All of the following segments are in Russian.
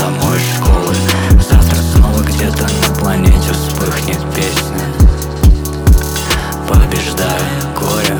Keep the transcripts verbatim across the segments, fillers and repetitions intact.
домой из школы. Завтра снова где-то на планете вспыхнет песня, побеждая горе.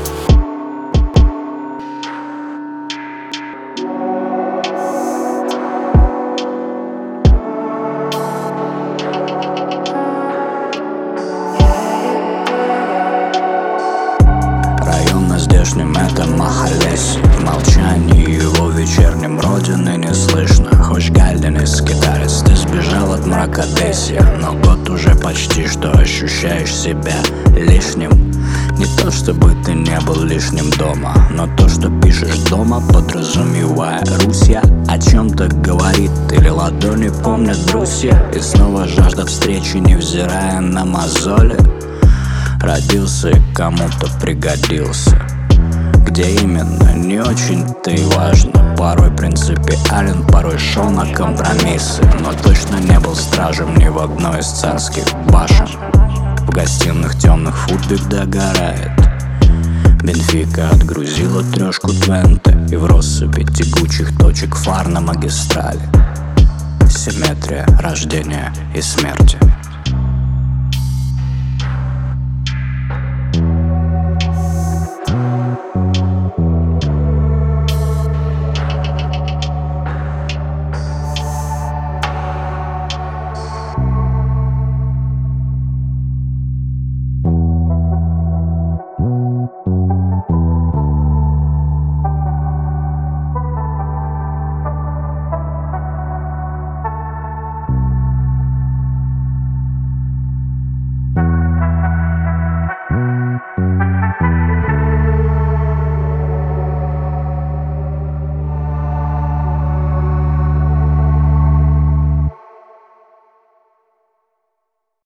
На здешнем этом махалесе, в молчании его вечернем родины не слышно. Хоть Галдин из скиталец, ты сбежал от мрака Одессе, но год уже почти что ощущаешь себя лишним. Не то чтобы ты не был лишним дома, но то, что пишешь дома, подразумевая Русь, о чем-то говорит, или ладони помнят брусья, и снова жаждут встречи, невзирая на мозоли. Родился и кому-то пригодился. Где именно, не очень-то и важно. Порой принципиален, порой шел на компромиссы, но точно не был стражем ни в одной из царских башен. В гостиных темных футбик догорает. Бенфика отгрузила трешку Твенте, и в россыпи тягучих точек фар на магистрали симметрия рождения и смерти.